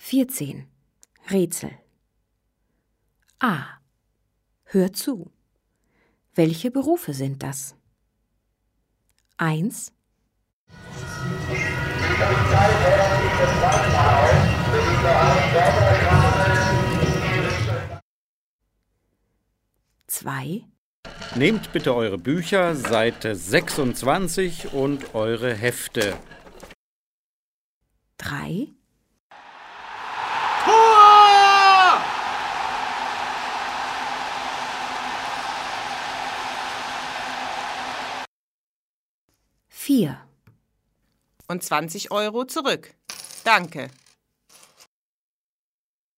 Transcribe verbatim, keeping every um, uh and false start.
vierzehn. Rätsel. A. Hör zu. Welche Berufe sind das? eins. zwei. Nehmt bitte eure Bücher, Seite sechsundzwanzig und eure Hefte. drei. Tor! vier. Und zwanzig Euro zurück. Danke.